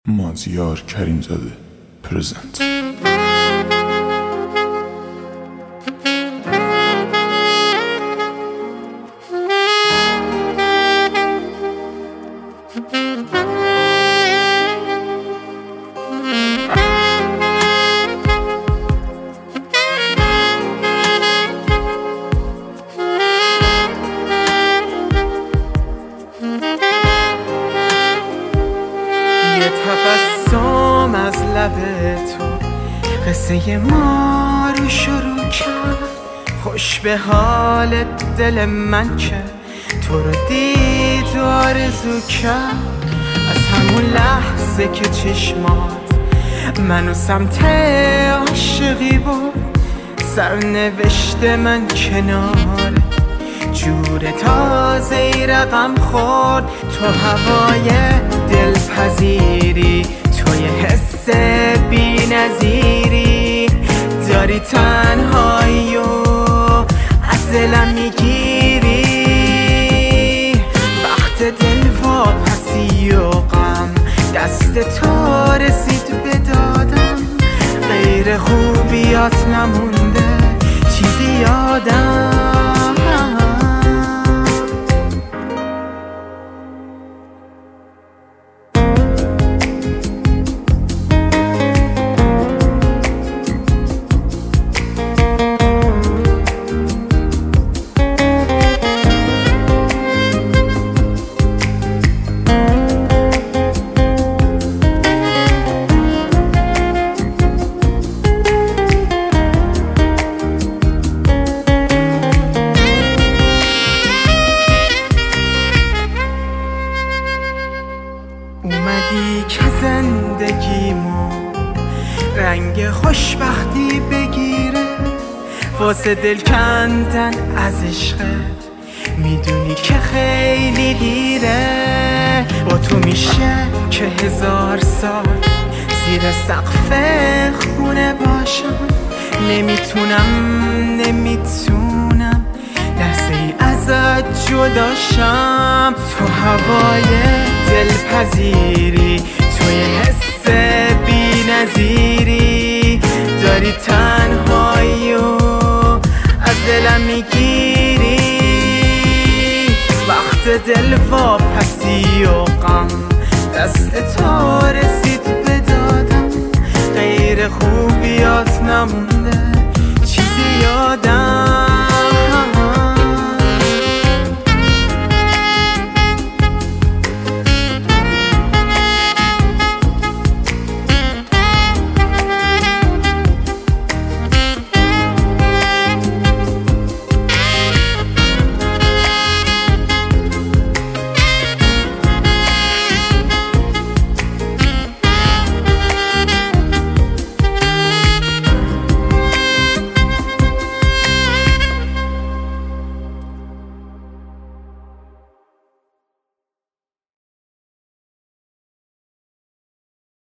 مازیار کریمزاده پرزنت. تبسم از لب تو قصه ما رو شروع کرد. خوش به حال دل من که تو رو دید و آرزو کرد. از همون لحظه که چشمات منو سمت عاشقی بود، سرنوشت من کناره جور تازه ای رقم خورد. تو هوای دلپذیری، توی حس بی نظیری، داری تنهایی و از دلم میگیری. وقت دل واپسی و غم دست تو رسید به دادم. غیر خوبیات نمونده چیزی یادم. اومدی که زندگیمو رنگ خوشبختی بگیره، واسه دل کندن از عشقت میدونی که خیلی دیره. با تو میشه که 1000 سال زیر سقف خونه باشم. نمیتونم لحظه ای ازت جداشم. تو هوای دلپذیری، توی حس بی نظیری، داری تنهایی و از دلم میگیری. وقت دل واپسی و غم دست تو رسید به دادم. غیر خوبیات نمون